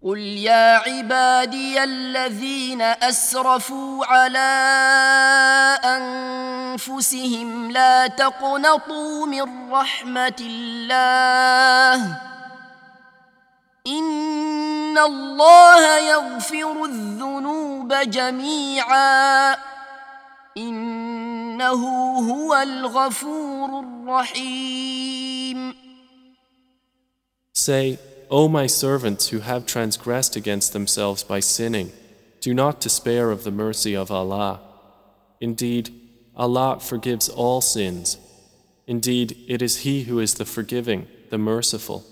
قل يا عبادي الذين أسرفوا على أنفسهم لا تقنطوا من رحمة الله إن الله يغفر الذنوب جميعا إنه هو الغفور الرحيم. Say, O my servants who have transgressed against themselves by sinning, do not despair of the mercy of Allah. Indeed, Allah forgives all sins. Indeed, it is He who is the forgiving, the merciful.